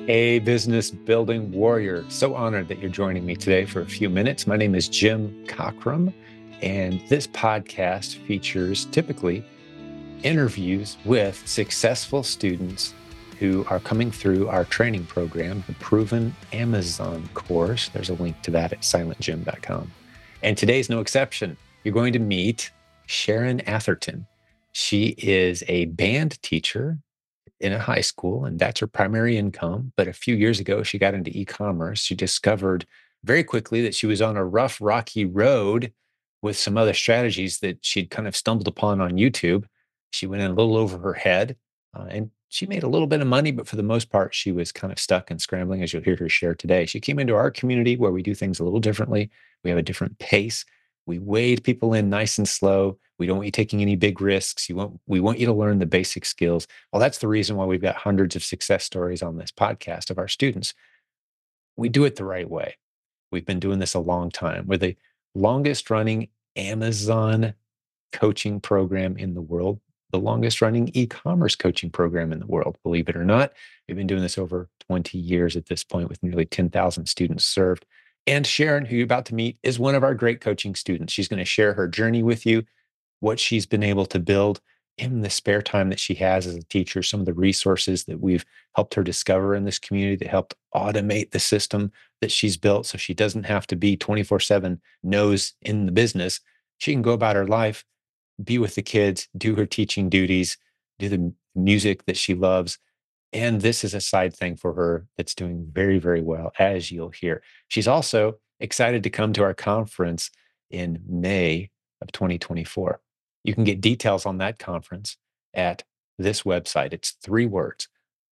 A business building warrior. So honored that you're joining me today for a few minutes. My name is Jim Cockrum, and this podcast features typically interviews with successful students who are coming through our training program, the Proven Amazon course. There's a link to that at silentjim.com. And today's no exception. You're going to meet Sharon Atherton. She is a band teacher in a high school, and that's her primary income. But a few years ago, she got into e-commerce. She discovered very quickly that she was on a rough, rocky road with some other strategies that she'd kind of stumbled upon on YouTube. She went in a little over her head, and she made a little bit of money, but for the most part, she was kind of stuck and scrambling, as you'll hear her share today. She came into our community where we do things a little differently. We have a different pace. We wade people in nice and slow. We don't want you taking any big risks. We want you to learn the basic skills. Well, that's the reason why we've got hundreds of success stories on this podcast of our students. We do it the right way. We've been doing this a long time. We're the longest running Amazon coaching program in the world, the longest running e-commerce coaching program in the world, believe it or not. We've been doing this over 20 years at this point with nearly 10,000 students served. And Sharon, who you're about to meet, is one of our great coaching students. She's going to share her journey with you, what she's been able to build in the spare time that she has as a teacher, some of the resources that we've helped her discover in this community that helped automate the system that she's built so she doesn't have to be 24/7 nose in the business. She can go about her life, be with the kids, do her teaching duties, do the music that she loves. And this is a side thing for her that's doing very, very well, as you'll hear. She's also excited to come to our conference in May of 2024. You can get details on that conference at this website. It's three words,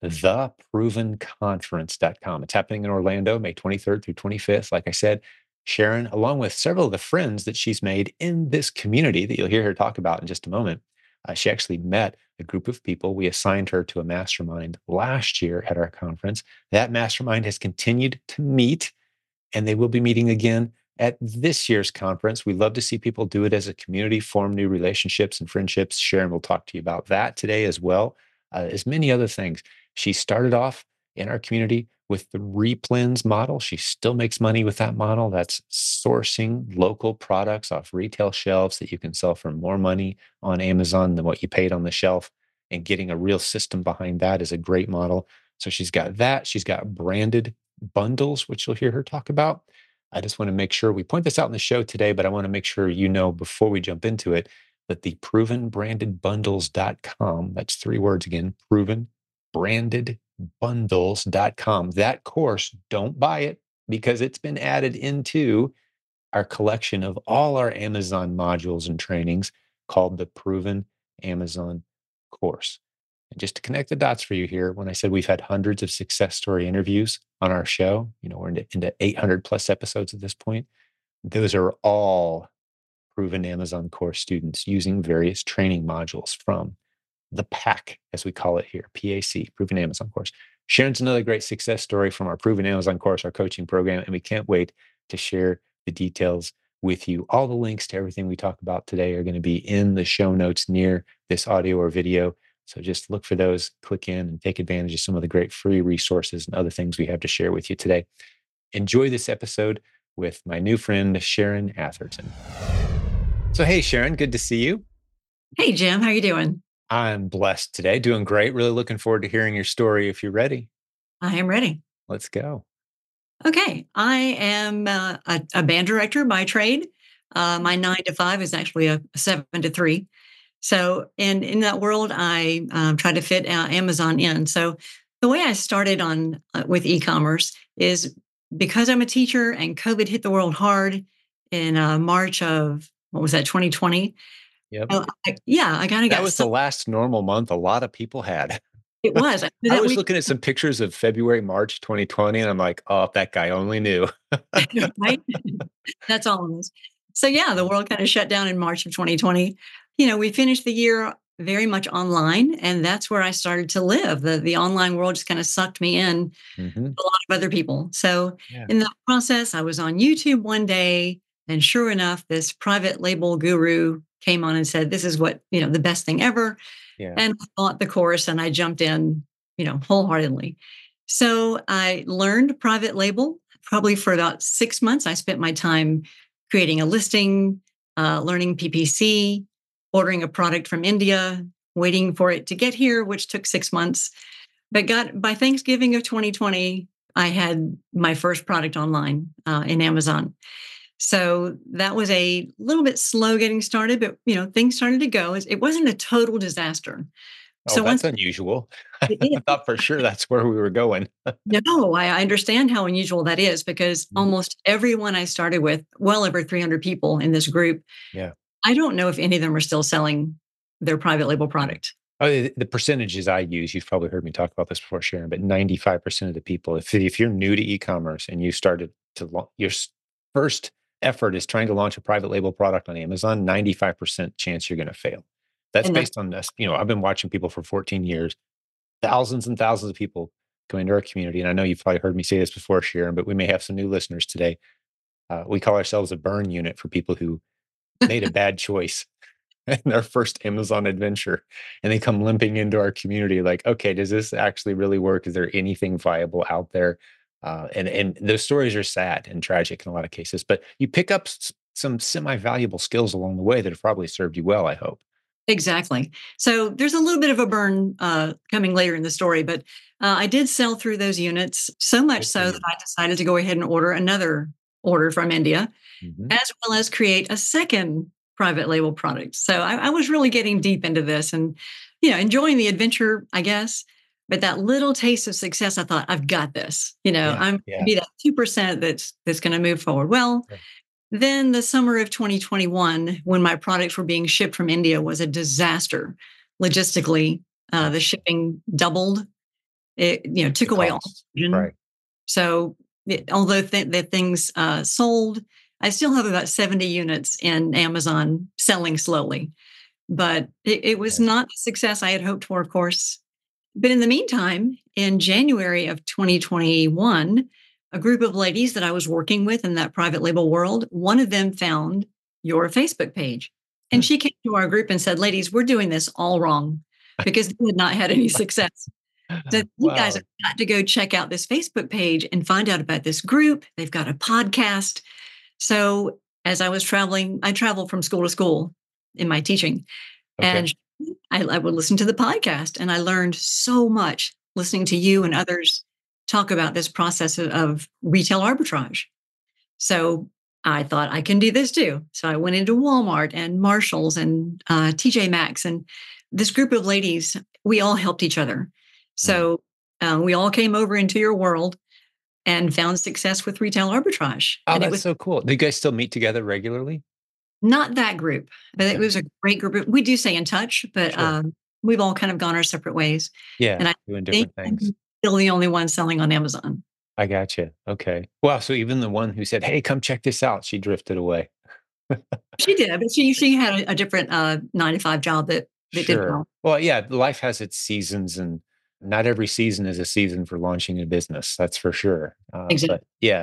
theprovenconference.com. It's happening in Orlando, May 23rd through 25th. Like I said, Sharon, along with several of the friends that she's made in this community that you'll hear her talk about in just a moment, she actually met a group of people. We assigned her to a mastermind last year at our conference. That mastermind has continued to meet, and they will be meeting again at this year's conference. We love to see people do it as a community, form new relationships and friendships. Sharon will talk to you about that today as well, as many other things. She started off in our community with the Replens model. She still makes money with that model. That's sourcing local products off retail shelves that you can sell for more money on Amazon than what you paid on the shelf. And getting a real system behind that is a great model. So she's got that. She's got branded bundles, which you'll hear her talk about. I just want to make sure we point this out in the show today, but I want to make sure you know before we jump into it that the provenbrandedbundles.com, that's three words again, provenbrandedbundles.com. That course, don't buy it because it's been added into our collection of all our Amazon modules and trainings called the Proven Amazon course. And just to connect the dots for you here, when I said we've had hundreds of success story interviews on our show, we're into 800 plus episodes at this point. Those are all Proven Amazon course students using various training modules from the PAC, as we call it here, PAC, Proven Amazon course. Sharon's another great success story from our Proven Amazon course, our coaching program, and we can't wait to share the details with you. All the links to everything we talk about today are going to be in the show notes near this audio or video. So just look for those, click in, and take advantage of some of the great free resources and other things we have to share with you today. Enjoy this episode with my new friend, Sharon Atherton. So, hey, Sharon, good to see you. Hey, Jim, how you doing? I'm blessed today, doing great. Really looking forward to hearing your story if you're ready. I am ready. Let's go. Okay, I am a band director by trade. My 9 to 5 is actually a 7 to 3. So, in that world, I try to fit Amazon in. So, the way I started on with e-commerce is because I'm a teacher and COVID hit the world hard in March of what was that, 2020? Yep. I kind of That got was the last normal month a lot of people had. It was. I was looking at some pictures of February, March 2020, and I'm like, oh, if that guy only knew. Right? That's all it is. So yeah, the world kind of shut down in March of 2020. We finished the year very much online, and that's where I started to live. The online world just kind of sucked me in Mm-hmm. a lot of other people. So Yeah. in that process, I was on YouTube one day, and sure enough, this private label guru came on and said, "This is what, the best thing ever." Yeah. And I bought the course and I jumped in, wholeheartedly. So I learned private label probably for about 6 months. I spent my time creating a listing, learning PPC, ordering a product from India, waiting for it to get here, which took 6 months. But got by Thanksgiving of 2020, I had my first product online in Amazon. So that was a little bit slow getting started, but things started to go. It wasn't a total disaster. Oh, So that's once unusual. it I did, thought for sure that's where we were going. no, I understand how unusual that is because Mhm. almost everyone I started with, well over 300 people in this group, Yeah. I don't know if any of them are still selling their private label product. Oh, the percentages I use, you've probably heard me talk about this before, Sharon, but 95% of the people, if you're new to e-commerce and you started to your first effort is trying to launch a private label product on Amazon, 95% chance you're going to fail. That's And that's based on this. I've been watching people for 14 years, thousands and thousands of people come into our community. And I know you've probably heard me say this before, Sharon, but we may have some new listeners today. We call ourselves a burn unit for people who made a bad choice in their first Amazon adventure. And they come limping into our community like, okay, does this actually really work? Is there anything viable out there? And those stories are sad and tragic in a lot of cases, but you pick up some semi-valuable skills along the way that have probably served you well, I hope. exactly. So there's a little bit of a burn coming later in the story, but I did sell through those units so much Good for so that you. I decided to go ahead and order another order from India, Hmm. as well as create a second private label product. So I was really getting deep into this and, enjoying the adventure, I guess. But that little taste of success, I thought, I've got this. Yeah. I'm going to Yeah. be that 2% that's going to move forward. Well, Sure. then the summer of 2021, when my products were being shipped from India, was a disaster logistically. Yeah. The shipping doubled. It The took away all costs. margin. Right. So although the things sold, I still have about 70 units in Amazon selling slowly. But it was Okay. not the success I had hoped for, of course. But in the meantime, in January of 2021, a group of ladies that I was working with in that private label world, one of them found your Facebook page. And Hmm. she came to our group and said, "Ladies, we're doing this all wrong because we had not had any success. So you guys Wow. have got to go check out this Facebook page and find out about this group. They've got a podcast." So as I was traveling, I traveled from school to school in my teaching. Okay. And I would listen to the podcast and I learned so much listening to you and others talk about this process of retail arbitrage. So I thought I can do this too. So I went into Walmart and Marshalls and TJ Maxx, and this group of ladies, we all helped each other. Mm. So we all came over into your world and found success with retail arbitrage. Oh, And it that's was so cool. Do you guys still meet together regularly? not that group, but it Okay. was a great group. We do stay in touch, but Sure. we've all kind of gone our separate ways. Yeah. And I Doing think different things. I'm still the only one selling on Amazon. I gotcha. Okay. Wow. So even the one who said, "Hey, come check this out," she drifted away. She did, but she had a different 9 to 5 job that did Sure. well. Well, yeah, life has its seasons, and not every season is a season for launching a business. That's for sure. Exactly. But yeah,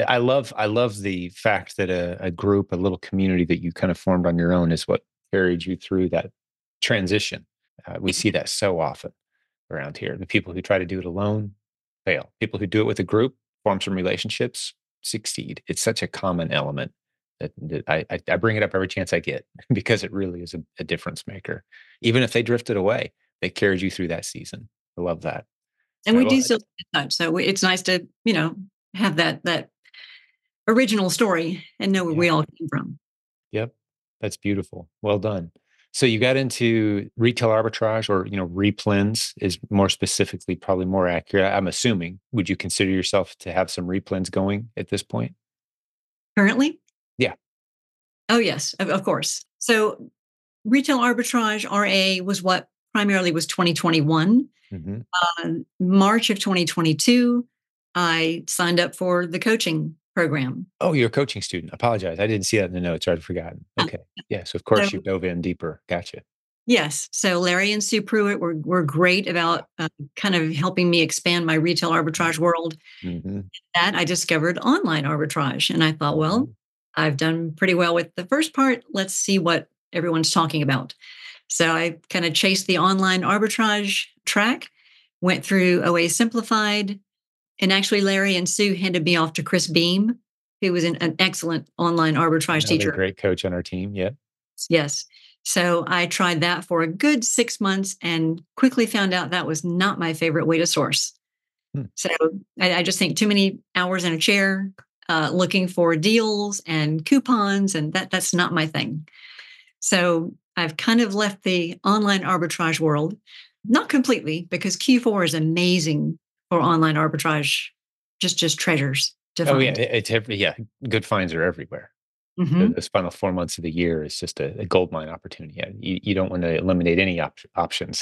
I love the fact that a group, a little community that you kind of formed on your own, is what carried you through that transition. We see that so often around here. The people who try to do it alone fail. People who do it with a group, form some relationships, succeed. It's such a common element that I bring it up every chance I get because it really is a difference maker. Even if they drifted away, they carried you through that season. I love that. And All we right. do Well, still stay in touch. So it's nice to, have that original story and know where yeah. we all came from. Yep. That's beautiful. Well done. So you got into retail arbitrage, or replens is more specifically probably more accurate. I'm assuming. Would you consider yourself to have some replens going at this point? Currently? Yeah. Oh, yes, of course. So retail arbitrage, RA, was what primarily was 2021. Hmm. March of 2022, I signed up for the coaching program. Oh, you're a coaching student. Apologize. I didn't see that in the notes. I'd forgotten. Okay. Yeah. So of course you So dove in deeper. Gotcha. yes, so Larry and Sue Pruitt were great about kind of helping me expand my retail arbitrage world. Mm-hmm. That I discovered online arbitrage, and I thought, well, Hmm. I've done pretty well with the first part. Let's see what everyone's talking about. So I kind of chased the online arbitrage track, went through OA Simplified, And actually, Larry and Sue handed me off to Chris Beam, who was an excellent online arbitrage Another teacher. great coach on our team. Yep. Yes. So I tried that for a good 6 months and quickly found out that was not my favorite way to source. Hmm. So I just think too many hours in a chair looking for deals and coupons, and that's not my thing. So I've kind of left the online arbitrage world, not completely, because Q4 is amazing for online arbitrage, just treasures to Oh yeah, find. yeah. Good finds are everywhere. Hmm. Those final 4 months of the year is just a gold mine opportunity. Yeah, you don't want to eliminate any options,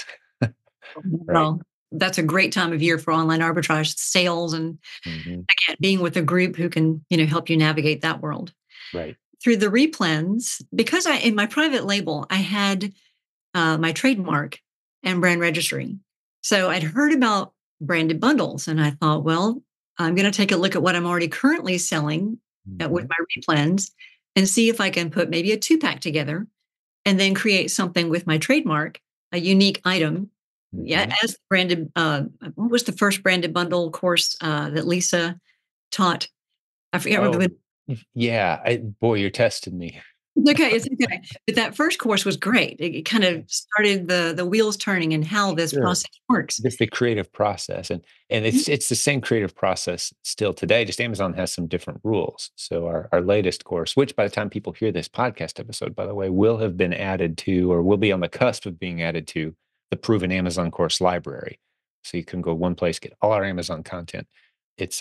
right? Well, that's a great time of year for online arbitrage sales, and Hmm. again, being with a group who can help you navigate that world Right. through the replens. Because I in my private label I had my trademark and brand registry. So I'd heard about branded bundles and I thought, well, I'm going to take a look at what I'm already currently selling with Hmm. my replens and see if I can put maybe a 2-pack together and then create something with my trademark, a unique item. Yeah, Hmm. as branded. What was the first branded bundle course that Lisa taught? I forget. Remember Oh, yeah. Boy, you're testing me. okay, it's okay. But that first course was great. It kind of started the wheels turning and how this Sure. process works. Just the creative process, and Mhm. it's the same creative process still today, just Amazon has some different rules. So our latest course, which by the time people hear this podcast episode, by the way, will have been added to, or will be on the cusp of being added to, the proven Amazon course library. So you can go one place, get all our Amazon content. It's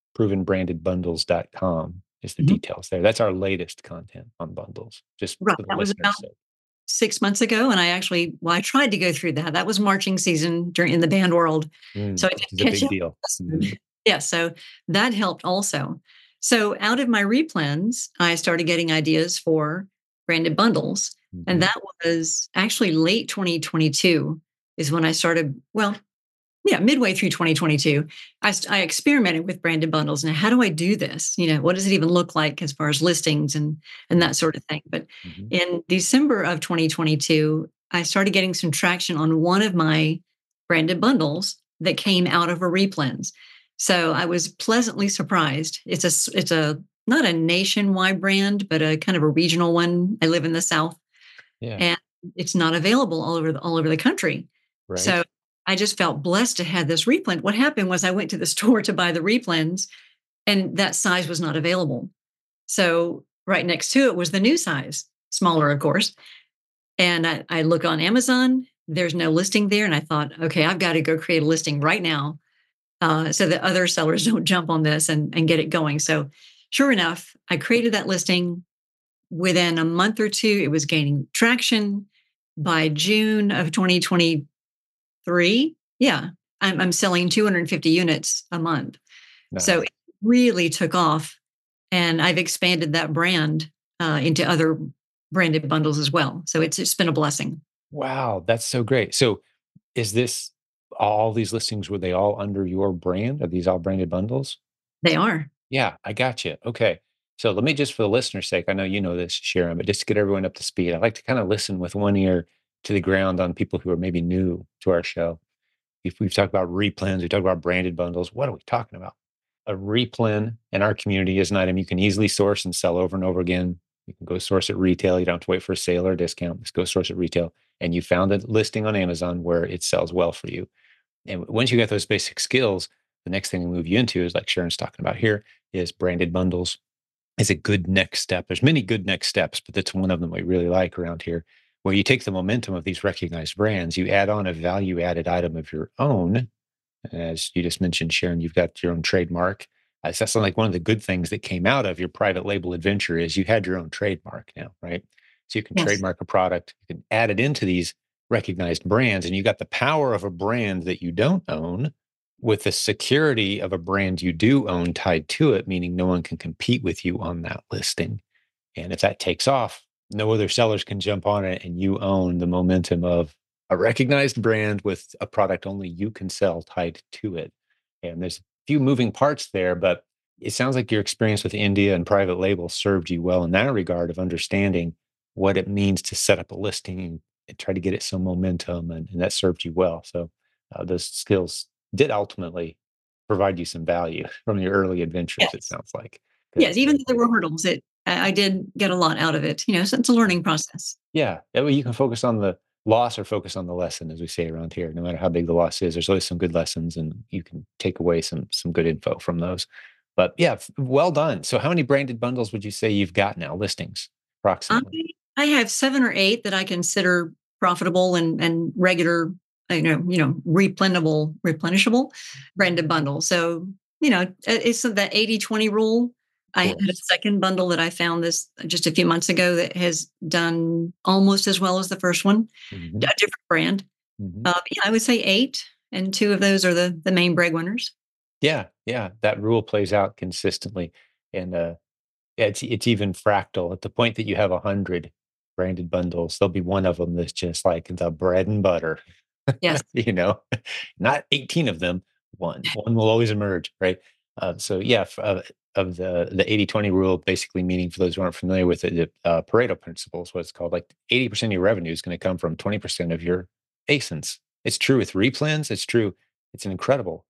provenbrandedbundles.com is the Mhm. details there. That's our latest content on bundles, just Right. for the That was about listeners' sake. 6 months ago, and I tried to go through that. That was marching season during in the band world, so I did Which is a catch big up. deal. Mhm. Yeah, so that helped also. So out of my replens, I started getting ideas for branded bundles, and Mhm. that was actually late 2022 is when I started. Well, yeah, midway through 2022, I experimented with branded bundles. Now, how do I do this? What does it even look like as far as listings and that Mhm. sort of thing? But Mhm. in December of 2022, I started getting some traction on one of my branded bundles that came out of a replens. So I was pleasantly surprised. It's a not a nationwide brand, but a kind of a regional one. I live in the South, Yeah. and it's not available all over the country. So Right. I just felt blessed to have this replens. What happened was I went to the store to buy the replens, and that size was not available. So right next to it was the new size, smaller, of course. And I look on Amazon, there's no listing there. And I thought, okay, I've got to go create a listing right now so that other sellers don't jump on this and get it going. So sure enough, I created that listing. Within a month or two, it was gaining traction. By June of 2023, yeah, I'm selling 250 units a month. So Nice. it really took off, and I've expanded that brand into other branded bundles as well. So it's been a blessing. Wow, that's so great. So is this all these listings, were they all under your brand? Are these all branded bundles? They are. Yeah, I got you. Okay. So let me just for the listener's sake, I know you know this, Sharon, but just to get everyone up to speed, I like to kind of listen with one ear to the ground on people who are maybe new to our show. If we've talked about replens, we talked about branded bundles. What are we talking about? A replen in our community is an item you can easily source and sell over and over again. You can go source it retail. You don't have to wait for a sale or a discount. Just go source it retail. And you found a listing on Amazon where it sells well for you. And once you get those basic skills, the next thing we move you into is like Sharon's talking about here is branded bundles is a good next step. There's many good next steps, but that's one of them we really like around here, where you take the momentum of these recognized brands, you add on a value added item of your own. As you just mentioned, Sharon, you've got your own trademark. So that's like one of the good things that came out of your private label adventure is you had your own trademark now, right? So you can Yes. trademark a product, you can add it into these recognized brands, and you got the power of a brand that you don't own with the security of a brand you do own tied to it, meaning no one can compete with you on that listing. And if that takes off, no other sellers can jump on it, and you own the momentum of a recognized brand with a product only you can sell tied to it. And there's a few moving parts there, but it sounds like your experience with India and private label served you well in that regard of understanding what it means to set up a listing and try to get it some momentum, and that served you well. So those skills did ultimately provide you some value from your early adventures, it Yes. sounds like. Yes, Good, even good. though there were hurdles, I did get a lot out of it, so it's a learning process. Yeah, that way you can focus on the loss or focus on the lesson, as we say around here. No matter how big the loss is, there's always some good lessons, and you can take away some good info from those. But yeah, well done. So, how many branded bundles would you say you've got now? Listings, I approximately. I have 7 or 8 that I consider profitable and regular, replenishable branded bundles. So, it's that 80/20 rule. Of I had a course. second bundle that I found this just a few months ago that has done almost as well as the first one, a Hmm. different brand. Hmm. Yeah, I would say 8, and 2 of those are the main breadwinners. Yeah, yeah, that rule plays out consistently, and yeah, it's even fractal at the point that you have 100 branded bundles. There'll be one of them that's just like the bread and butter. Yes. you know, Not 18 of them, one will always emerge, right? So yeah, of the 80/20 rule, basically meaning, for those who aren't familiar with it, the Pareto principle is what it's called. Like 80% of your revenue is going to come from 20% of your ASINs. It's true with replens. It's true. It's an incredible,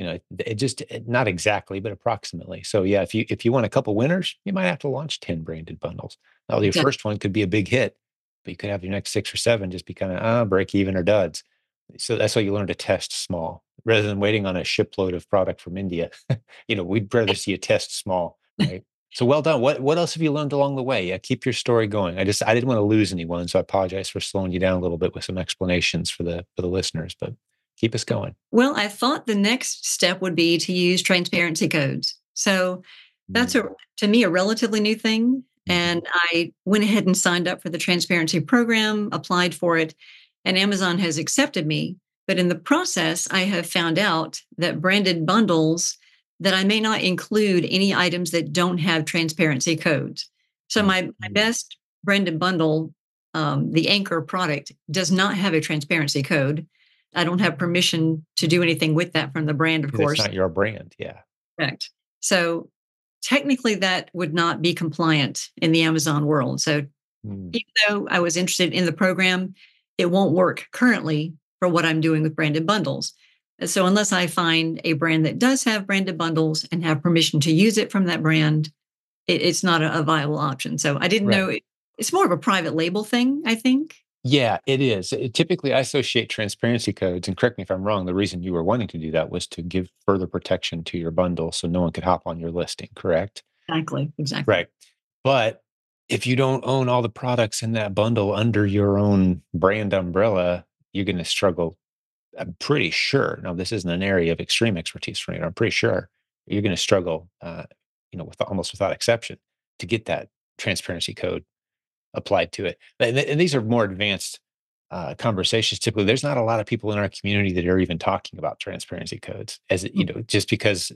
it just not exactly, but approximately. So yeah, if you want a couple winners, you might have to launch 10 branded bundles. Now your Def first one could be a big hit, but you could have your next 6 or 7 just be kind of break even or duds. So that's why you learn to test small rather than waiting on a shipload of product from India. We'd rather see you test small, right? So well done. What else have you learned along the way? Yeah, keep your story going. I didn't want to lose anyone, so I apologize for slowing you down a little bit with some explanations for the listeners, but keep us going. Well, I thought the next step would be to use transparency codes. So that's Mm, to me, a relatively new thing. mhm. And I went ahead and signed up for the transparency program, applied for it, and Amazon has accepted me. But in the process, I have found out that branded bundles that I may not include any items that don't have transparency codes. So my Mhm. best branded bundle, the Anchor product, does not have a transparency code. I don't have permission to do anything with that from the brand, of 'Cause it's course. not your brand. Yeah. Correct. So technically, that would not be compliant in the Amazon world. So Mm, even though I was interested in the program, it won't work currently for what I'm doing with branded bundles. So unless I find a brand that does have branded bundles and have permission to use it from that brand, it's not a viable option. So I didn't know right. it's more of a private label thing, I think. Yeah, it is. Typically, I associate transparency codes, and correct me if I'm wrong, the reason you were wanting to do that was to give further protection to your bundle so no one could hop on your listing, correct? Exactly. Exactly. Right. But if you don't own all the products in that bundle under your own brand umbrella, you're going to struggle. I'm pretty sure. Now, this isn't an area of extreme expertise for me. I'm pretty sure you're going to struggle, with almost without exception, to get that transparency code applied to it. And these are more advanced conversations. Typically, there's not a lot of people in our community that are even talking about transparency codes, just because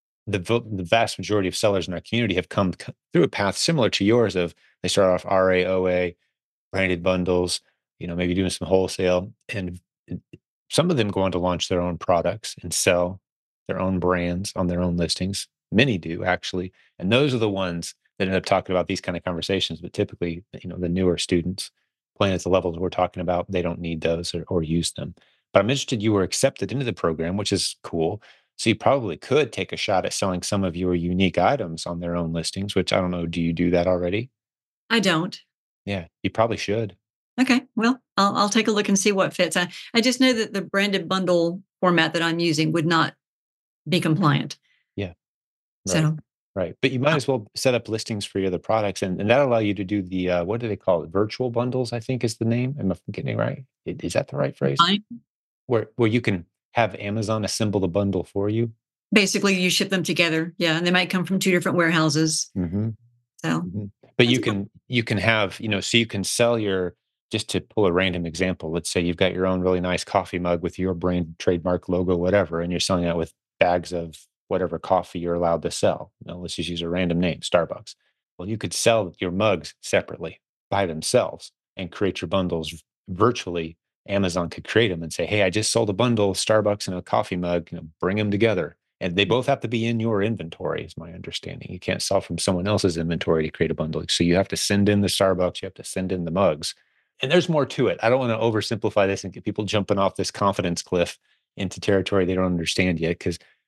the vast majority of sellers in our community have come through a path similar to yours of they start off RA, OA, branded bundles, maybe doing some wholesale, and some of them go on to launch their own products and sell their own brands on their own listings. Many do actually, and those are the ones that end up talking about these kind of conversations. But typically, the newer students playing at the levels we're talking about, they don't need those or use them. But I'm interested you were accepted into the program, which is cool. So you probably could take a shot at selling some of your unique items on their own listings, which I don't know. Do you do that already? I don't. Yeah, you probably should. Okay. Well, I'll take a look and see what fits. I just know that the branded bundle format that I'm using would not be compliant. Yeah, right. So Right. But you might uh, as well set up listings for your other products, and that'll allow you to do the, what do they call it? Virtual bundles, I think is the name. Am I getting it right? Is that the right phrase? fine. Where you can have Amazon assemble the bundle for you? Basically, you ship them together. Yeah, and they might come from 2 different warehouses. Mhm. So Mhm. But that's you can have, so you can sell your, just to pull a random example, let's say you've got your own really nice coffee mug with your brand trademark logo, whatever, and you're selling that with bags of whatever coffee you're allowed to sell. Let's just use a random name, Starbucks. Well, you could sell your mugs separately by themselves and create your bundles virtually. Amazon could create them and say, "Hey, I just sold a bundle of Starbucks and a coffee mug, bring them together." And they both have to be in your inventory, is my understanding. You can't sell from someone else's inventory to create a bundle. So you have to send in the Starbucks, you have to send in the mugs. And there's more to it. I don't want to oversimplify this and get people jumping off this confidence cliff into territory they don't understand yet. Because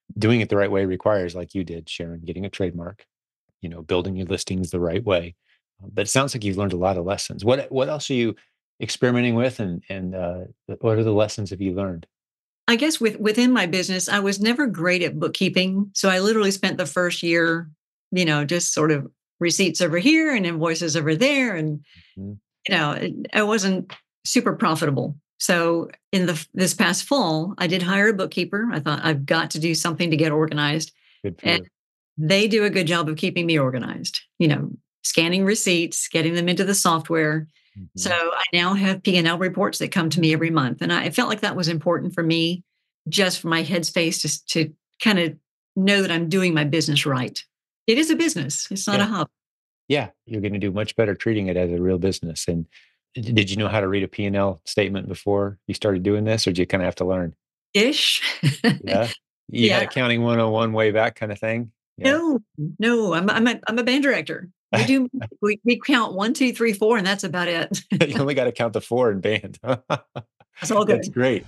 doing it the right way requires, like you did, Sharon, getting a trademark, building your listings the right way. But it sounds like you've learned a lot of lessons. What else are you experimenting with, and what are the lessons have you learned? I guess within my business, I was never great at bookkeeping. So I literally spent the first year, just sort of receipts over here and invoices over there. And, Mhm. I wasn't super profitable. So in this past fall, I did hire a bookkeeper. I thought I've got to do something to get organized. Good for And you. they do a good job of keeping me organized, scanning receipts, getting them into the software. So Mhm. I now have P&L reports that come to me every month. And I felt like that was important for me, just for my headspace, just to kind of know that I'm doing my business right. It is a business, it's not a Yeah. hub Yeah. You're going to do much better treating it as a real business. And did you know how to read a P&L statement before you started doing this, or did you kind of have to learn? ish. Yeah. You had Yeah. accounting 101 way back kind of thing. Yeah. No, no, I'm a band director. We count 1, 2, 3, 4, and that's about it. You only got to count to four in band. That's all That's good. great.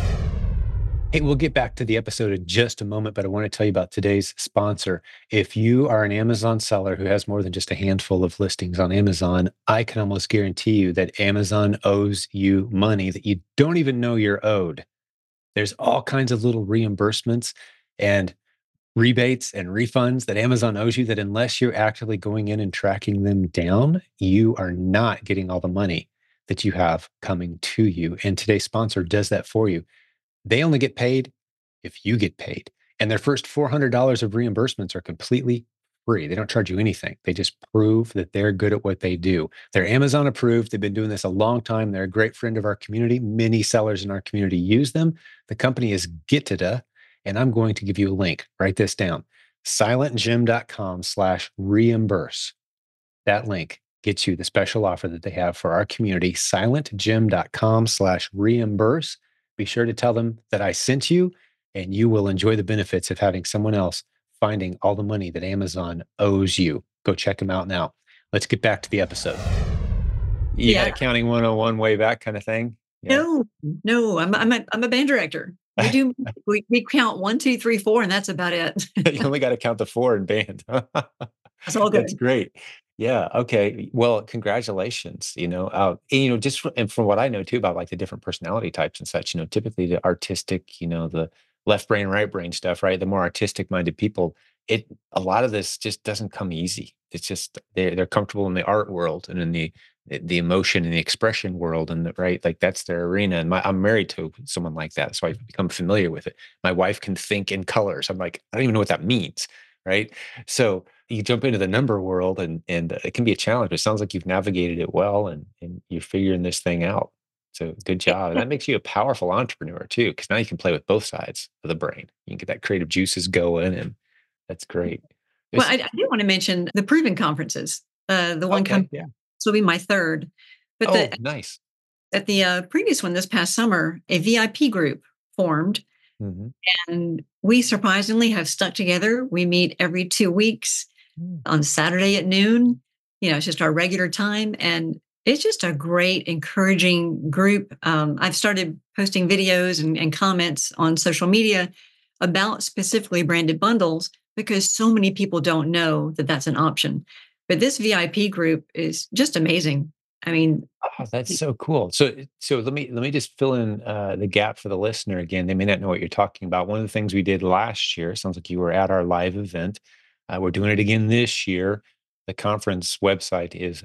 Hey, we'll get back to the episode in just a moment, but I want to tell you about today's sponsor. If you are an Amazon seller who has more than just a handful of listings on Amazon, I can almost guarantee you that Amazon owes you money that you don't even know you're owed. There's all kinds of little reimbursements and rebates and refunds that Amazon owes you that unless you're actively going in and tracking them down, you are not getting all the money that you have coming to you. And today's sponsor does that for you. They only get paid if you get paid. And their first $400 of reimbursements are completely free. They don't charge you anything. They just prove that they're good at what they do. They're Amazon approved. They've been doing this a long time. They're a great friend of our community. Many sellers in our community use them. The company is Gitada, and I'm going to give you a link. Write this down. silentjim.com/reimburse. That link gets you the special offer that they have for our community, silentjim.com/reimburse. Be sure to tell them that I sent you, and you will enjoy the benefits of having someone else finding all the money that Amazon owes you. Go check them out now. Let's get back to the episode. You had Yeah. accounting 101 way back kind of thing. Yeah. No, no, I'm a band director. We count 1, 2, 3, 4, and that's about it. You only got to count the four in band. That's all That's good. great. Yeah. Okay. Well, congratulations. And, just and from what I know too about like the different personality types and such, typically the artistic, the left brain, right brain stuff, right? The more artistic minded people, a lot of this just doesn't come easy. It's just they're comfortable in the art world and in the emotion and the expression world, and right, like that's their arena. And I'm married to someone like that, so I've become familiar with it. My wife can think in colors. I'm like, I don't even know what that means, right? So you jump into the number world, and it can be a challenge. But it sounds like you've navigated it well, and you're figuring this thing out. So good job, and that makes you a powerful entrepreneur too, because now you can play with both sides of the brain. You can get that creative juices going, and that's great. Well, It's I do wanna mention the Proven conferences. The one okay. coming, Yeah. this will be my 3rd. But Oh, nice. at the, previous one this past summer, a VIP group formed, Hmm. and we surprisingly have stuck together. We meet every 2 weeks on Saturday at noon. It's just our regular time, and it's just a great, encouraging group. I've started posting videos and comments on social media about specifically branded bundles because so many people don't know that that's an option. But this VIP group is just amazing. I mean, Oh, that's so cool. So let me just fill in the gap for the listener again. They may not know what you're talking about. One of the things we did last year, sounds like you were at our live event. We're doing it again this year. The conference website is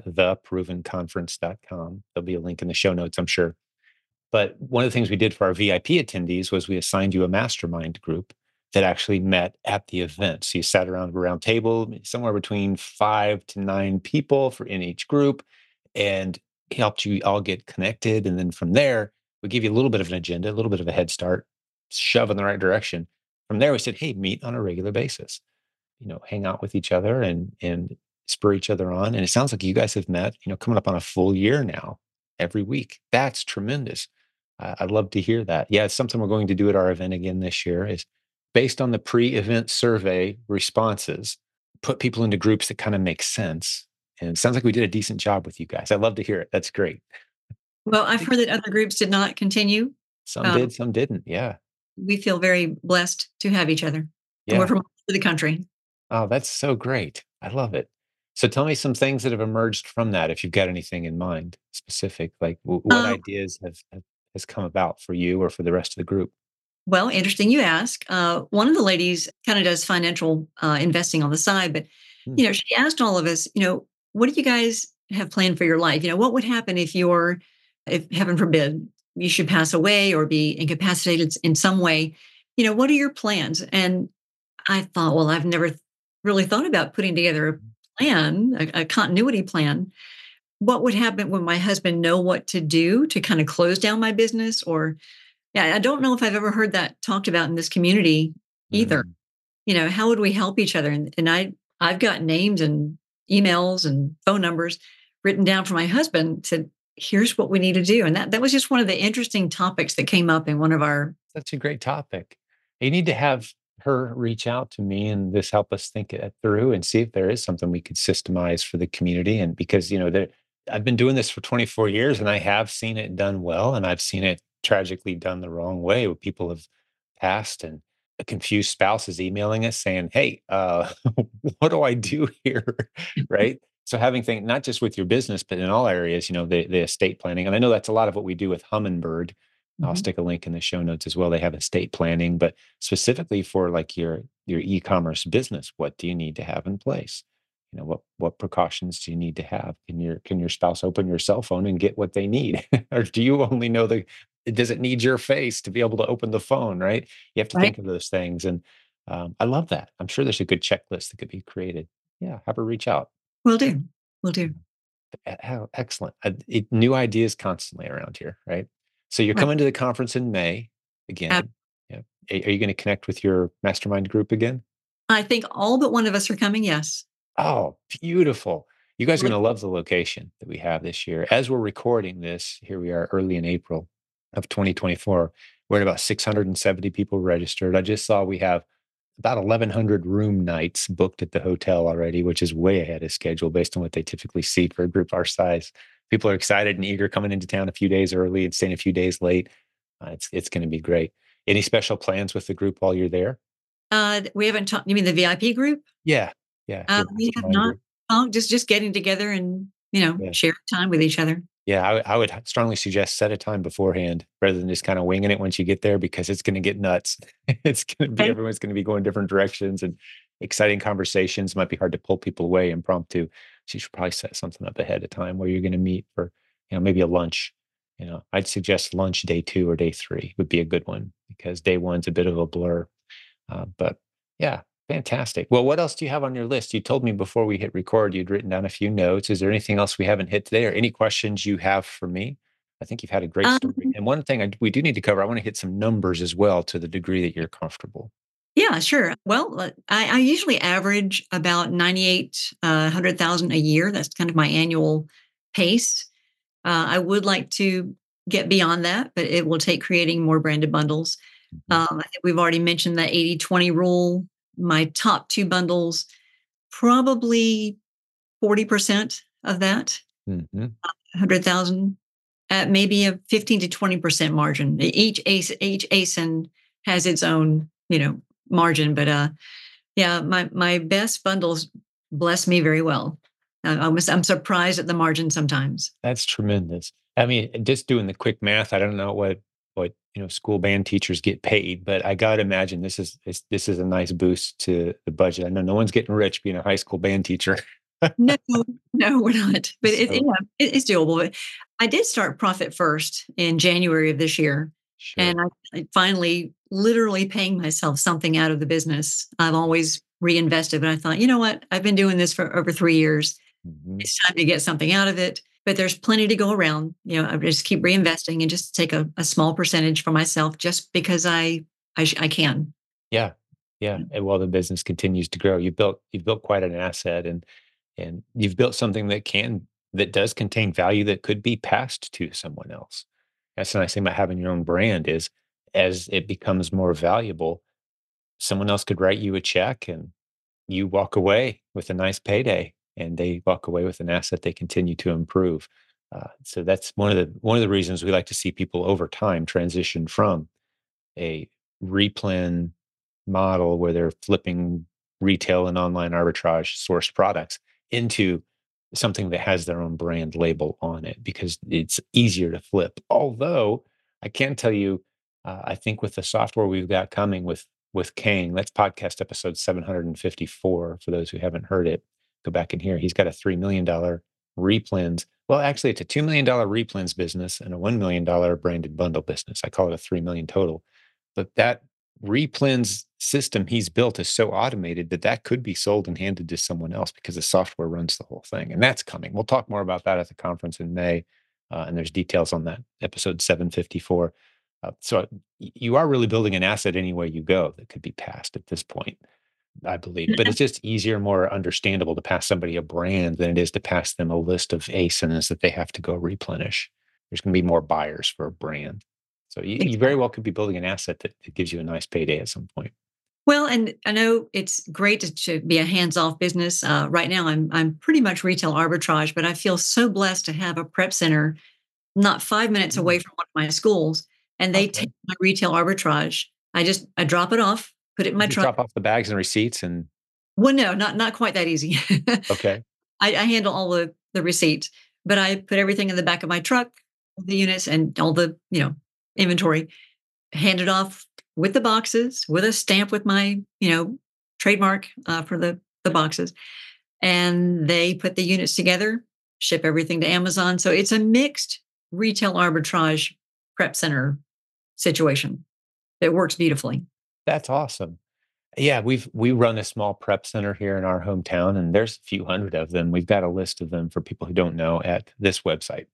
theprovenconference.com. There'll be a link in the show notes, I'm sure. But one of the things we did for our VIP attendees was we assigned you a mastermind group that actually met at the event. So you sat around a round table, somewhere between 5 to 9 people in each group, and helped you all get connected. And then from there, we give you a little bit of an agenda, a little bit of a head start, shove in the right direction. From there, we said, hey, meet on a regular basis, hang out with each other and spur each other on. And it sounds like you guys have met, coming up on a full year now every week. That's tremendous. I'd love to hear that. Yeah, it's something we're going to do at our event again this year is based on the pre-event survey responses, put people into groups that kind of make sense. And it sounds like we did a decent job with you guys. I'd love to hear it. That's great. well, I've heard that other groups did not continue. Some Um, did, some didn't. Yeah. we feel very blessed to have each other. And we're Yeah. from all over the country. Oh, that's so great. I love it. So tell me some things that have emerged from that, if you've got anything in mind specific, like what Uh, ideas has come about for you or for the rest of the group? well, interesting you ask. One of the ladies kind of does financial investing on the side, but Hmm. she asked all of us, what do you guys have planned for your life? What would happen if heaven forbid, you should pass away or be incapacitated in some way? What are your plans? And I thought, well, I've never really thought about putting together a plan, a continuity plan. What would happen when my husband know what to do to kind of close down my business? Or yeah, I don't know if I've ever heard that talked about in this community either. Mm. How would we help each other? And I've got names and emails and phone numbers written down for my husband. Said, here's what we need to do. And that was just one of the interesting topics that came up in one of our. Such a great topic. You need to have her reach out to me and this help us think it through and see if there is something we could systemize for the community. And because, I've been doing this for 24 years and I have seen it done well and I've seen it tragically done the wrong way where people have passed and a confused spouse is emailing us saying, "Hey, what do I do here?" Right? So having things not just with your business, but in all areas, the estate planning. And I know that's a lot of what we do with Humminbird. I'll Mhm. stick a link in the show notes as well. They have estate planning, but specifically for like your e-commerce business, what do you need to have in place? What precautions do you need to have? Can your spouse open your cell phone and get what they need? Or do you only know does it need your face to be able to open the phone, right? You have to Right? think of those things. And I love that. I'm sure there's a good checklist that could be created. Yeah, have her reach out. Will do. Will do. How excellent. New ideas constantly around here, right? So you're Right. coming to the conference in May Ab- again. Yeah. Are you going to connect with your mastermind group again? I think all but one of us are coming. Yes. Oh, beautiful. You guys are Look, going to love the location that we have this year. As we're recording this, here we are early in April of 2024. We're at about 670 people registered. I just saw we have about 1,100 room nights booked at the hotel already, which is way ahead of schedule based on what they typically see for a group our size. People are excited and eager coming into town a few days early and staying a few days late. It's going to be great. Any special plans with the group while you're there? we haven't talked. You mean the VIP group? Yeah, yeah, your We have mastermind not group. talked. Just getting together and Yeah. sharing time with each other. Yeah, I would strongly suggest set a time beforehand rather than just kind of winging it once you get there because it's going to get nuts. It's going to be Okay. everyone's going to be going different directions and exciting conversations might be hard to pull people away impromptu. So you should probably set something up ahead of time where you're going to meet for, maybe a lunch. I'd suggest lunch day 2 or day 3 would be a good one because day 1's a bit of a blur. But yeah, fantastic. Well, what else do you have on your list? You told me before we hit record, you'd written down a few notes. Is there anything else we haven't hit today or any questions you have for me? I think you've had a great story. Um, And one thing we do need to cover, I want to hit some numbers as well to the degree that you're comfortable. yeah, sure. Well, I usually average about 98, 100,000 a year. That's kind of my annual pace. I would like to get beyond that, but it will take creating more branded bundles. Mhm. I think we've already mentioned the 80-20 rule. My top two bundles, probably 40% of that, Mhm. 100,000, at maybe a 15 to 20% margin. Each ASIN has its own, margin, but yeah, my best bundles bless me very well. I'm surprised at the margin sometimes. That's tremendous. I mean, just doing the quick math, I don't know what school band teachers get paid, but I gotta imagine this is a nice boost to the budget. I know no one's getting rich being a high school band teacher. No, no, we're not, but So it's doable. But I did start Profit First in January of this year, sure. and I finally literally paying myself something out of the business. I've always reinvested, but I thought, you know what? I've been doing this for over 3 years. Mhm. It's time to get something out of it, but there's plenty to go around. I just keep reinvesting and just take a small percentage for myself just because I can. Yeah. Yeah. And while the business continues to grow, you've built quite an asset and you've built something that does contain value that could be passed to someone else. That's the nice thing about having your own brand is as it becomes more valuable, someone else could write you a check and you walk away with a nice payday and they walk away with an asset they continue to improve. So that's one of the reasons we like to see people over time transition from a replen model where they're flipping retail and online arbitrage sourced products into something that has their own brand label on it because it's easier to flip. Although I can tell you, I think with the software we've got coming with Kang, that's podcast episode 754 for those who haven't heard it. Go back and hear. He's got a $3 million replens. Well, actually, it's a $2 million replens business and a $1 million branded bundle business. I call it a 3 million total. But that replens system he's built is so automated that that could be sold and handed to someone else because the software runs the whole thing. And that's coming. We'll talk more about that at the conference in May. And there's details on that episode 754. So you are really building an asset any way you go that could be passed at this point, I believe. But it's just easier, more understandable to pass somebody a brand than it is to pass them a list of ASINs that they have to go replenish. There's going to be more buyers for a brand. So you very well could be building an asset that gives you a nice payday at some point. Well, and I know it's great to be a hands-off business. Right now, I'm pretty much retail arbitrage, but I feel so blessed to have a prep center not 5 minutes away from one of my schools, and they Okay. take my retail arbitrage. I drop it off, put it in You my just truck. drop off the bags and receipts and Well, no, not quite that easy. okay. I handle all the receipts, but I put everything in the back of my truck, the units, and all the inventory. Hand it off with the boxes, with a stamp with my trademark for the boxes, and they put the units together, ship everything to Amazon. So it's a mixed retail arbitrage prep center situation that works beautifully. That's awesome. Yeah, we run a small prep center here in our hometown, and there's a few hundred of them. We've got a list of them for people who don't know at this website,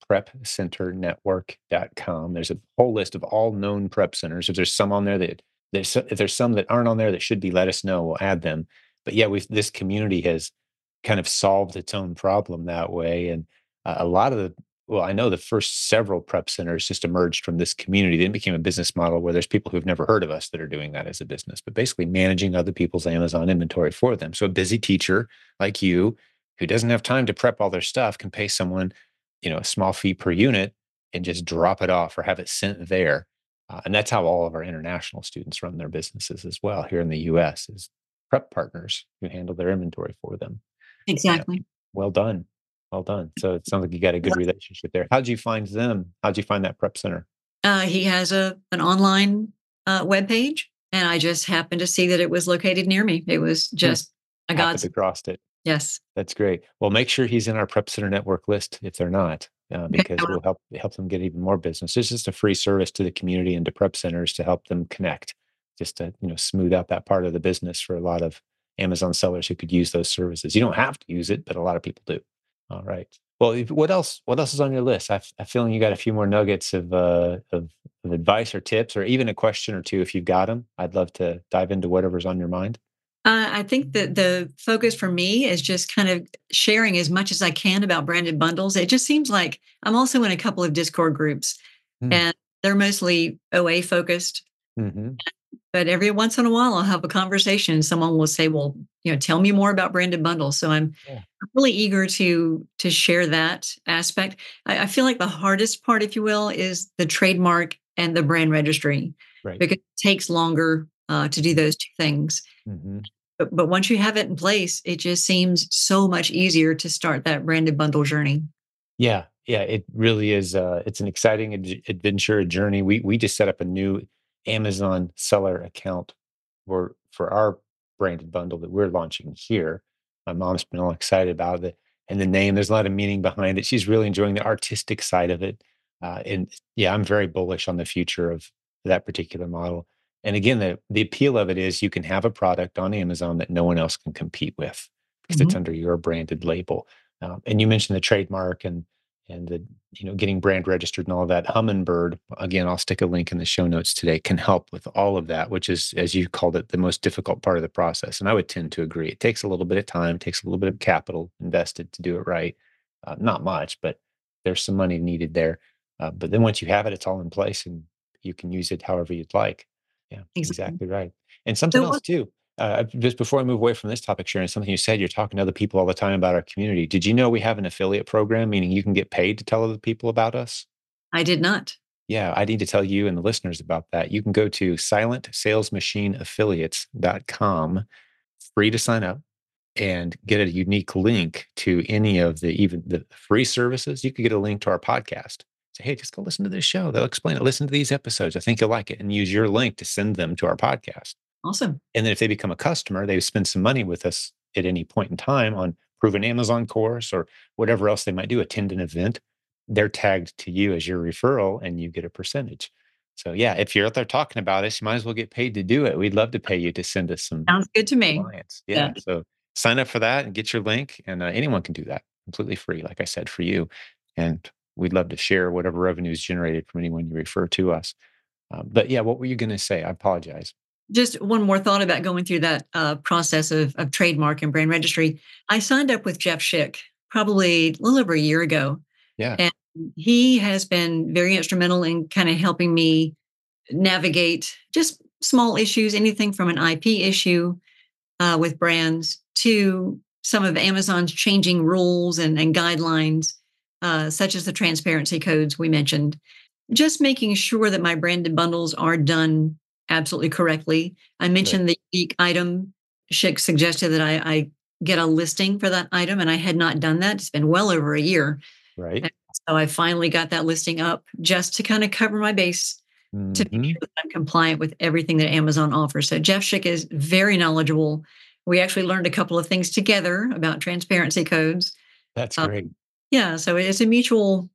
prepcenternetwork.com. There's a whole list of all known prep centers. If there's some on there if there's some that aren't on there that should be, let us know. We'll add them. But yeah, this community has kind of solved its own problem that way. And a lot of well, I know the first several prep centers just emerged from this community. Then became a business model where there's people who've never heard of us that are doing that as a business, but basically managing other people's Amazon inventory for them. So a busy teacher like you who doesn't have time to prep all their stuff can pay someone, a small fee per unit and just drop it off or have it sent there. And that's how all of our international students run their businesses as well here in the US is prep partners who handle their inventory for them. Yeah. Exactly. Well done. Well done. So it sounds like you got a good relationship there. How'd you find them? How'd you find that prep center? He has an online web page, and I just happened to see that it was located near me. It was Hmm. just a Happened god's across it. yes. That's great. Well, make sure he's in our prep center network list if they're not, Okay. because we'll help them get even more business. It's just a free service to the community and to prep centers to help them connect, just to smooth out that part of the business for a lot of Amazon sellers who could use those services. You don't have to use it, but a lot of people do. All right. Well, what else? What else is on your list? I'm feeling you got a few more nuggets of advice or tips, or even a question or two if you've got them. I'd love to dive into whatever's on your mind. I think that the focus for me is just kind of sharing as much as I can about branded bundles. It just seems like I'm also in a couple of Discord groups, and they're mostly OA focused. Mm-hmm. But every once in a while, I'll have a conversation, and someone will say, "Well, tell me more about branded bundles." So I'm Yeah. really eager to share that aspect. I feel like the hardest part, if you will, is the trademark and the brand registry Right. because it takes longer to do those two things. Mm-hmm. But once you have it in place, it just seems so much easier to start that branded bundle journey. Yeah, yeah, it really is. It's an exciting adventure, a journey. We just set up a new Amazon seller account for our branded bundle that we're launching here. My mom's been all excited about it, and the name. There's a lot of meaning behind it. She's really enjoying the artistic side of it, and yeah, I'm very bullish on the future of that particular model. And again, the appeal of it is you can have a product on Amazon that no one else can compete with because it's Mhm. under your branded label. And you mentioned the trademark and the getting brand registered and all of that. Humminbird, again, I'll stick a link in the show notes today, can help with all of that, which is, as you called it, the most difficult part of the process. And I would tend to agree. It takes a little bit of time, takes a little bit of capital invested to do it right. Not much, but there's some money needed there. But then once you have it, it's all in place and you can use it however you'd like. Yeah, Exactly. exactly right. And something So else what too. Just before I move away from this topic, Sharon, something you said, you're talking to other people all the time about our community. Did you know we have an affiliate program, meaning you can get paid to tell other people about us? I did not. Yeah, I need to tell you and the listeners about that. You can go to silentsalesmachineaffiliates.com, free to sign up, and get a unique link to any of the even the free services. You could get a link to our podcast. Say, hey, just go listen to this show. They'll explain it. Listen to these episodes. I think you'll like it. And use your link to send them to our podcast. Awesome. And then if they become a customer, they spend some money with us at any point in time on proven Amazon course or whatever else they might do, attend an event, they're tagged to you as your referral and you get a percentage. So yeah, if you're out there talking about us, you might as well get paid to do it. We'd love to pay you to send us some Sounds good to me. clients. Yeah. Yeah. So sign up for that and get your link. And anyone can do that completely free, like I said, for you. And we'd love to share whatever revenue is generated from anyone you refer to us. But yeah, what were you going to say? I apologize. Just one more thought about going through that process of trademark and brand registry. I signed up with Jeff Schick probably a little over a year ago, Yeah. and he has been very instrumental in kind of helping me navigate just small issues, anything from an IP issue with brands to some of Amazon's changing rules and guidelines, such as the transparency codes we mentioned. Just making sure that my branded bundles are done absolutely correctly. I Good. mentioned the unique item. Schick suggested that I get a listing for that item, and I had not done that. It's been well over a year. Right. And so I finally got that listing up just to kind of cover my base to make Hmm. sure that I'm compliant with everything that Amazon offers. So Jeff Schick is very knowledgeable. We actually learned a couple of things together about transparency codes. That's Um, great. yeah, so it's a mutual,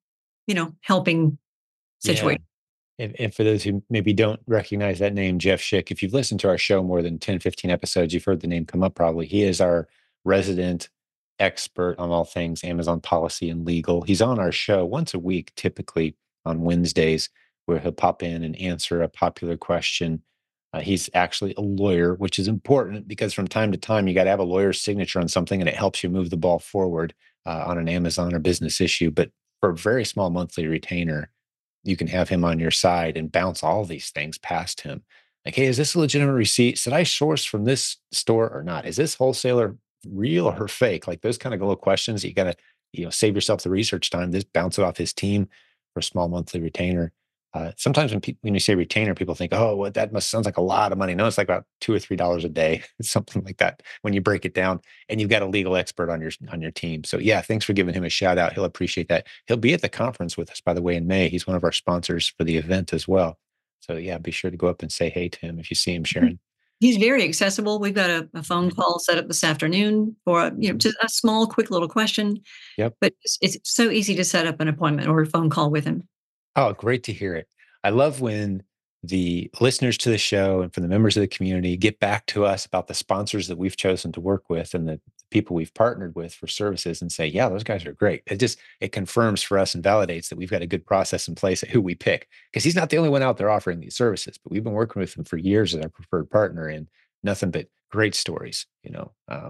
helping Yeah. situation. And for those who maybe don't recognize that name, Jeff Schick, if you've listened to our show more than 10, 15 episodes, you've heard the name come up probably. He is our resident expert on all things Amazon policy and legal. He's on our show once a week, typically on Wednesdays, where he'll pop in and answer a popular question. He's actually a lawyer, which is important because from time to time, you got to have a lawyer's signature on something and it helps you move the ball forward on an Amazon or business issue. But for a very small monthly retainer, you can have him on your side and bounce all these things past him. Like, hey, is this a legitimate receipt? Should I source from this store or not? Is this wholesaler real or fake? Like those kind of little questions that you got to, save yourself the research time. Just bounce it off his team for a small monthly retainer. Sometimes when you say retainer, people think, oh, well, that must sounds like a lot of money. No, it's like about $2 or $3 a day, something like that. When you break it down, and you've got a legal expert on your team. So yeah, thanks for giving him a shout out. He'll appreciate that. He'll be at the conference with us, by the way, in May. He's one of our sponsors for the event as well. So yeah, be sure to go up and say hey to him if you see him, Sharon. He's very accessible. We've got a phone Mhm. call set up this afternoon for Mhm. just a small, quick little question. Yep. But it's so easy to set up an appointment or a phone call with him. Oh, great to hear it. I love when the listeners to the show and from the members of the community get back to us about the sponsors that we've chosen to work with and the people we've partnered with for services and say, yeah, those guys are great. It confirms for us and validates that we've got a good process in place at who we pick. Because he's not the only one out there offering these services, but we've been working with him for years as our preferred partner and nothing but great stories.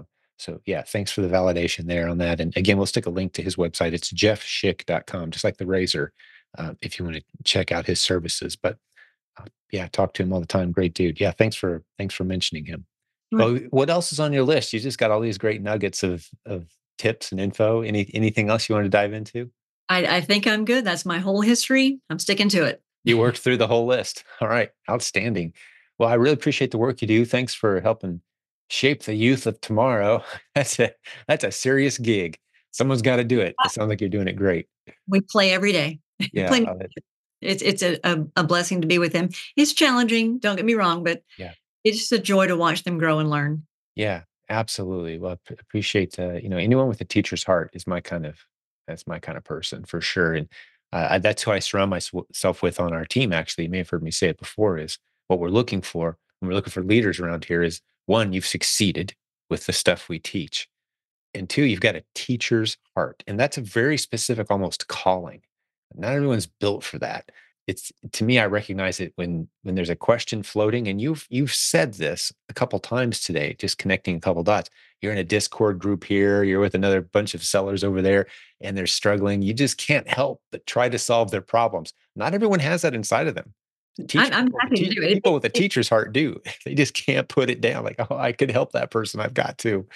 So yeah, thanks for the validation there on that. And again, we'll stick a link to his website. It's jeffschick.com, just like the razor, if you want to check out his services. But yeah, talk to him all the time. Great dude. Yeah, thanks for mentioning him. Sure. Well, what else is on your list? You just got all these great nuggets of tips and info. Anything else you want to dive into? I think I'm good. That's my whole history. I'm sticking to it. You worked through the whole list. All right, outstanding. Well, I really appreciate the work you do. Thanks for helping shape the youth of tomorrow. That's a serious gig. Someone's got to do it. It sounds like you're doing it great. We play every day. Yeah, Play. It's a blessing to be with him. It's challenging. Don't get me wrong, but yeah. it's just a joy to watch them grow and learn. Yeah, absolutely. Well, appreciate anyone with a teacher's heart is that's my kind of person for sure. And that's who I surround myself with on our team. Actually, you may have heard me say it before. Is what we're looking for when we're looking for leaders around here is one, you've succeeded with the stuff we teach, and two, you've got a teacher's heart, and that's a very specific, almost calling. Not everyone's built for that. It's to me, I recognize it when there's a question floating, and you've said this a couple times today, just connecting a couple dots. You're in a Discord group here, you're with another bunch of sellers over there, and they're struggling. You just can't help but try to solve their problems. Not everyone has that inside of them. I'm happy to do it. People with a teacher's heart do. They just can't put it down. Like, oh, I could help that person. I've got to.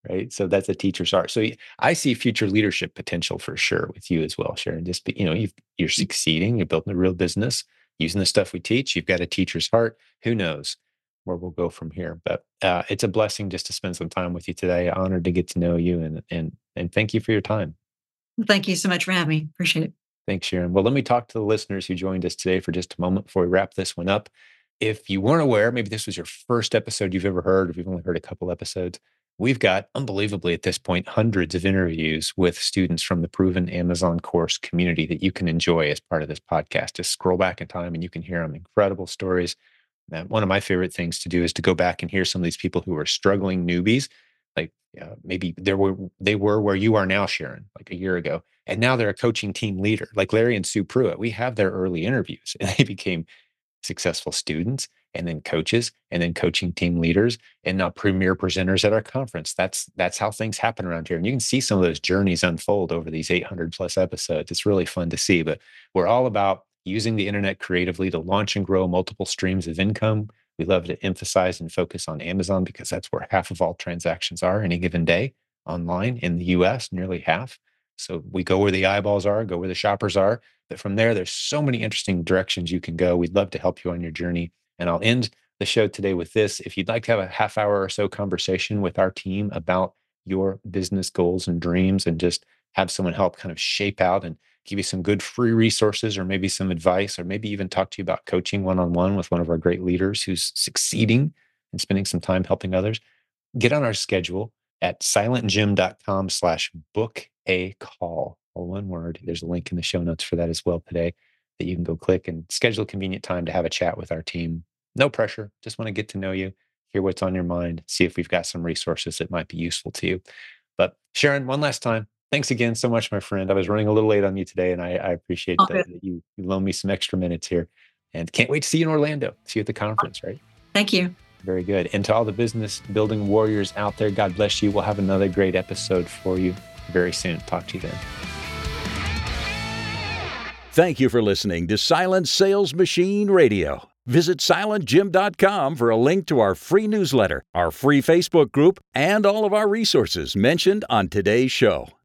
right? So that's a teacher's art. So I see future leadership potential for sure with you as well, Sharon. Just you're succeeding, you're building a real business using the stuff we teach. You've got a teacher's heart. Who knows where we'll go from here? But it's a blessing just to spend some time with you today. Honored to get to know you, and thank you for your time. Thank you so much for having me. Appreciate it. Thanks, Sharon. Well, let me talk to the listeners who joined us today for just a moment before we wrap this one up. If you weren't aware, maybe this was your first episode you've ever heard, or if you've only heard a couple episodes, we've got, unbelievably at this point, hundreds of interviews with students from the Proven Amazon course community that you can enjoy as part of this podcast. Just scroll back in time and you can hear them. Incredible stories. One of my favorite things to do is to go back and hear some of these people who are struggling newbies. Like maybe they were where you are now, Sharon, like a year ago, and now they're a coaching team leader, like Larry and Sue Pruitt. We have their early interviews, and they became successful students, and then coaches, and then coaching team leaders, and now premier presenters at our conference. That's how things happen around here, and you can see some of those journeys unfold over these 800 plus episodes. It's really fun to see. But we're all about using the internet creatively to launch and grow multiple streams of income. We love to emphasize and focus on Amazon because that's where half of all transactions are any given day online in the US, nearly half. So we go where the eyeballs are, go where the shoppers are. But from there, there's so many interesting directions you can go. We'd love to help you on your journey. And I'll end the show today with this. If you'd like to have a half hour or so conversation with our team about your business goals and dreams, and just have someone help kind of shape out and give you some good free resources, or maybe some advice, or maybe even talk to you about coaching one-on-one with one of our great leaders who's succeeding and spending some time helping others, get on our schedule at silentjim.com/book a call, all one word. There's a link in the show notes for that as well today that you can go click and schedule a convenient time to have a chat with our team. No pressure. Just want to get to know you, hear what's on your mind, see if we've got some resources that might be useful to you. But Sharon, one last time, thanks again so much, my friend. I was running a little late on you today, and I appreciate that you loaned me some extra minutes here. And can't wait to see you in Orlando, see you at the conference, right? Thank you. Very good. And to all the business building warriors out there, God bless you. We'll have another great episode for you very soon. Talk to you then. Thank you for listening to Silent Sales Machine Radio. Visit silentjim.com for a link to our free newsletter, our free Facebook group, and all of our resources mentioned on today's show.